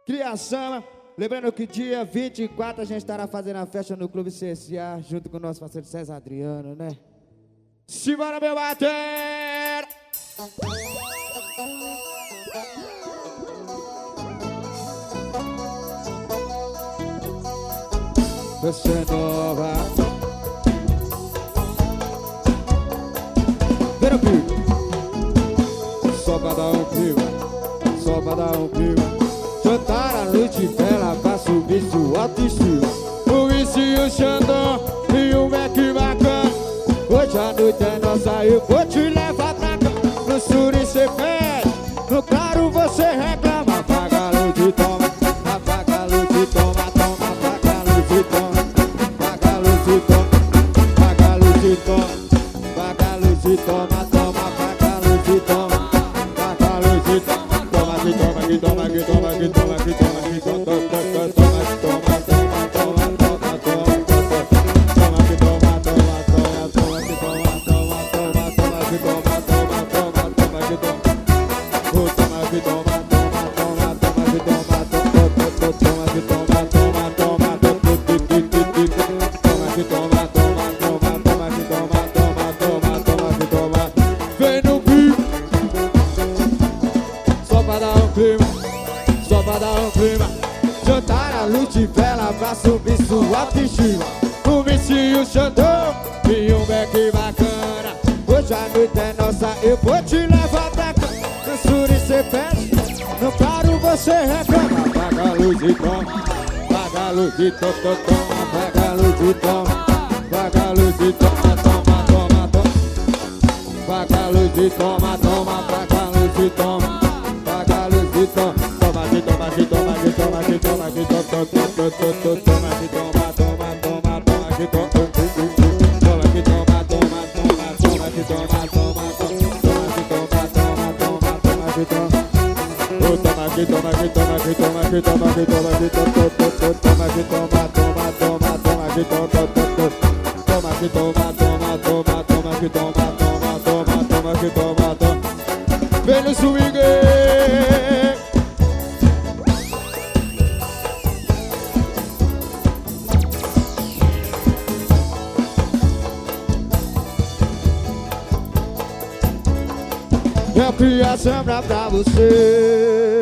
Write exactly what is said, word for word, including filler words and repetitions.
Criação. Lembrando que dia vinte e quatro a gente estará fazendo a festa no Clube C S A, junto com o nosso parceiro César Adriano, né? Simbora, meu bater! Você é nova. Vira o pico. Só pra dar um pico. Só pra dar um pico. Jantar a noite bela pra subir sua autoestima. O Vici e o Xandão e o Mac bacana. Hoje a noite é nossa, eu vou te levar pra cá. No suri cê pede, no claro você reclama. Apaga a luz e toma, apaga a luz e toma, toma. Apaga a luz e toma, apaga a luz e toma. Apaga a luz e toma, apaga a luz e toma, toma. Apaga a luz e toma, apaga a luz e toma. Toma que toma, que toma, que toma, que toma, que toma, que toma, toma, toma, toma, toma, toma, toma, toma, toma, que toma, toma, toma, toma, que toma, toma, toma, toma, que toma, toma, toma, toma, que toma, toma, que toma, toma, toma, toma, que toma, toma, que toma, toma, toma, toma, que toma, toma, toma, toma, que toma, toma, toma, toma, que toma. Vem no bico. Só pra dar um clima, só pra dar um clima. Jantar a luz de vela pra subir sua autoestima. O Vici e o Xandão e um Mac bacana. Hoje a noite é nossa, eu vou te levar pra cá. No suri cê pede, no claro você reclama. Apaga a luz e toma, apaga a luz e toma, toma. Apaga a luz e toma, apaga a luz e toma, toma, toma, toma. Apaga a luz e toma, toma, apaga a luz e toma. Toma que toma, que toma, que toma, que toma, que toma, toma, toma, que toma, toma, toma, toma, que toma, toma que toma, toma, toma, toma, que toma, toma, toma, que toma, toma, toma, toma, que toma, toma que toma, que toma, que toma, que toma, que toma, que toma, toma que toma, toma, toma, toma, que toma, toma que toma, toma, toma, toma, que toma, toma, toma, toma, que toma, toma. Vem no swing. Eu criei a sombra pra você.